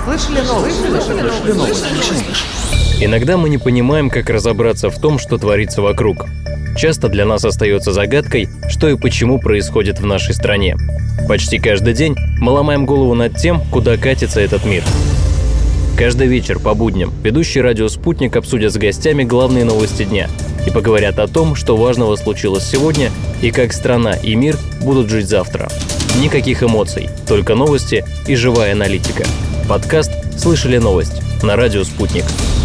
Слышали новости? Иногда мы не понимаем, как разобраться в том, что творится вокруг. Часто для нас остается загадкой, что и почему происходит в нашей стране. Почти каждый день мы ломаем голову над тем, куда катится этот мир. Каждый вечер по будням ведущие радио «Спутник» обсудят с гостями главные новости дня и поговорят о том, что важного случилось сегодня и как страна и мир будут жить завтра. Никаких эмоций, только новости и живая аналитика. Подкаст «Слышали новость» на радио «Спутник».